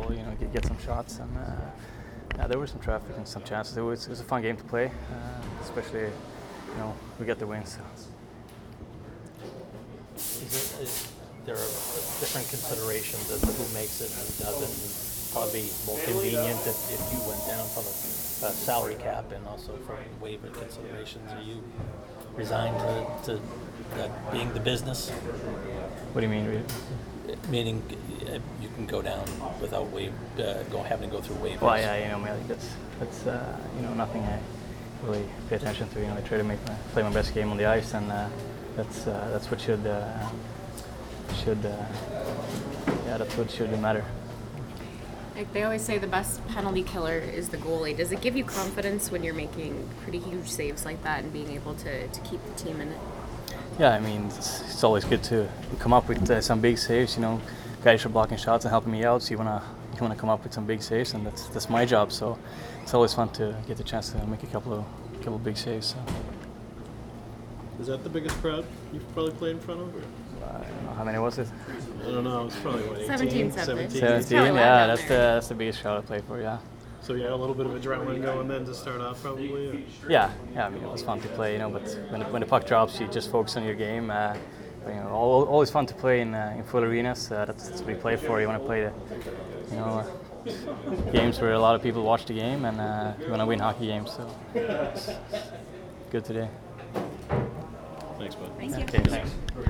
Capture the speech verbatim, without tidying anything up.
goal, you know, get, get some shots, and uh, yeah, there was some traffic and some chances. It was, it was a fun game to play, uh, especially, you know, we got the win. So. Is it, is, there are different considerations as to who makes it and who doesn't. And probably more convenient if, if you went down from a, a salary cap and also from waiver considerations. Are you resigned to, to that being the business? What do you mean? Meaning uh, you can go down without waive, uh, go having to go through waivers. Well, yeah, you know, I mean, that's that's uh, you know nothing I really pay attention to. You know, I try to make my, play my best game on the ice, and uh, that's uh, that's what should uh, should uh, yeah, that's what should matter. Like they always say, the best penalty killer is the goalie. Does it give you confidence when you're making pretty huge saves like that and being able to, to keep the team in it? Yeah, I mean, it's, it's always good to come up with uh, some big saves. You know, guys are blocking shots and helping me out, so you wanna you wanna come up with some big saves, and that's that's my job. So it's always fun to get the chance to make a couple of couple of big saves. So. Is that the biggest crowd you've probably played in front of? Or? I don't know, how many was it? I don't know. It's probably what, eighteen, seventeen, seventeen. Seventeen. probably loud Yeah, down that's the there. that's the biggest crowd I played for. Yeah. So you had a little bit of adrenaline going then to start off, probably. Or? Yeah, yeah. I mean, it was fun to play, you know. But when the, when the puck drops, you just focus on your game. Uh, you know, all, always fun to play in uh, in full arenas. Uh, that's, that's what you play for. You want to play the, you know, uh, games where a lot of people watch the game, and uh, you want to win hockey games. So it's good today. Thanks, bud. Thank you. Okay, thanks.